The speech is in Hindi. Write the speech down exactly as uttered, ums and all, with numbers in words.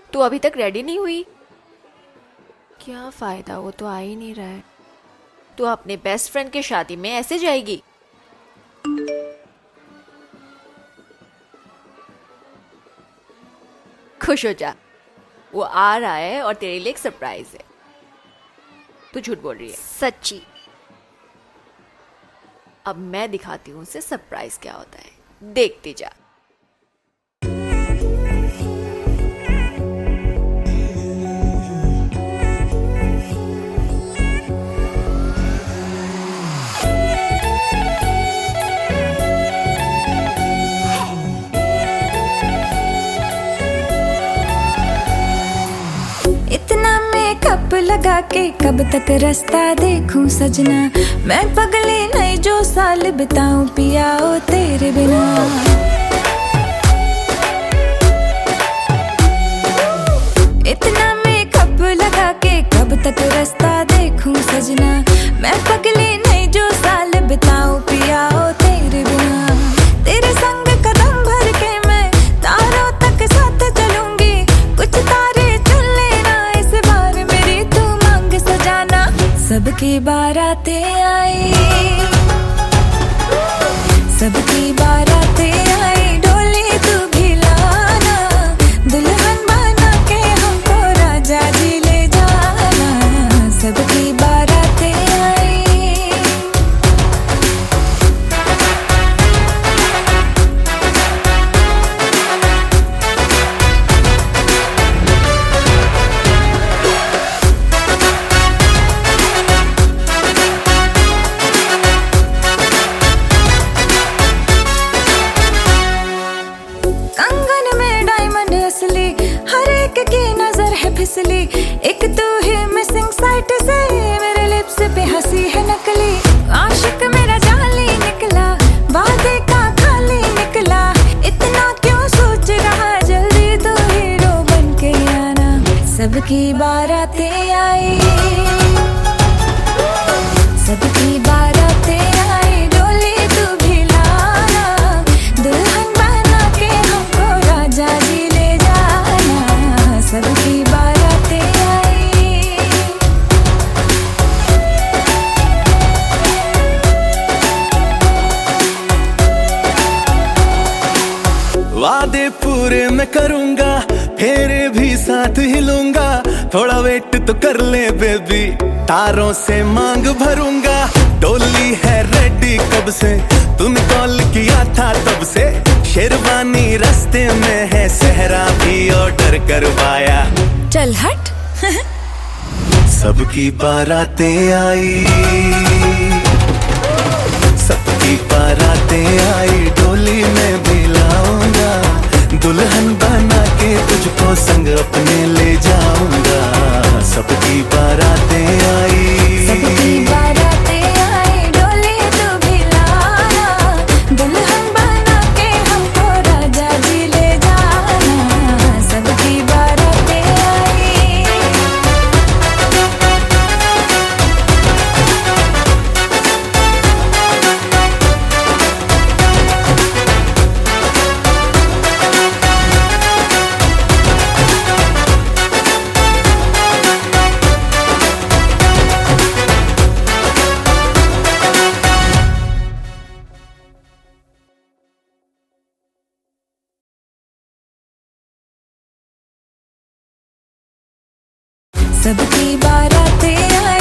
तू अभी तक रेडी नहीं हुई? क्या फायदा, वो तो आ ही नहीं रहा है। तू अपने बेस्ट फ्रेंड की शादी में ऐसे जाएगी? खुश हो जा, वो आ रहा है और तेरे लिए एक सरप्राइज है। तू झूठ बोल रही है? सच्ची। अब मैं दिखाती हूँ उसे सरप्राइज क्या होता है, देखती जा। इतना मेकअप लगा के कब तक रास्ता देखूं सजना, मैं पगली नहीं जो साल बिताऊं पिया ओ तेरे बिना। इतना मेकअप लगा के कब तक रास्ता देखूं सजना, मैं पगली नहीं जो साल बिताऊं पिया ओ तेरे बिना। तेरे संग कदम भर के मैं तारों तक साथ चलूंगी, कुछ तारे चुन लेना इस बार मेरी तू मांग सजाना। सबकी बारातें आई, सबकी बारातें आई, डोली तू भी लाना, दुल्हन बना के हमको राजा जी ले जाना। सबकी बारातें आई। कंगन में डायमंड असली, हर एक की नजर है फिसली, एक तू ही मिसिंग साइट से मेरे लिप्स पे हंसी है नकली। आशिक मेरा जाली निकला, वादे का खाली निकला, इतना क्यों सोच रहा, जल्दी तू हीरो बन के आना। सबकी बारातें आई, सबकी बारातें आई, डोली तू भी लाना, दुल्हन बना के हमको राजा जी ले जाना। सबकी बारातें आई। वादे पूरे मैं करूंगा, फेरे भी साथ हिलूंगा, थोड़ा वेट तो कर ले बेबी, तारों से मांग भरूंगा। डोली है रेडी कब से, तूने कॉल किया था तब से, शेरवानी रास्ते में है, सहरा भी ऑर्डर करवाया। चल हट। सबकी बारातें आई, सबकी बारातें आई, डोली में भी लाऊंगा, दुल्हन बना के तुझको संग अपने ले जाऊंगा। सबकी बारातें आई, सबकी बारातें आई, डोली तू भी लाना, दुल्हन बना के हमको राजा जी ले जाना। सबकी बारातें आई। सबकी बारातें आई।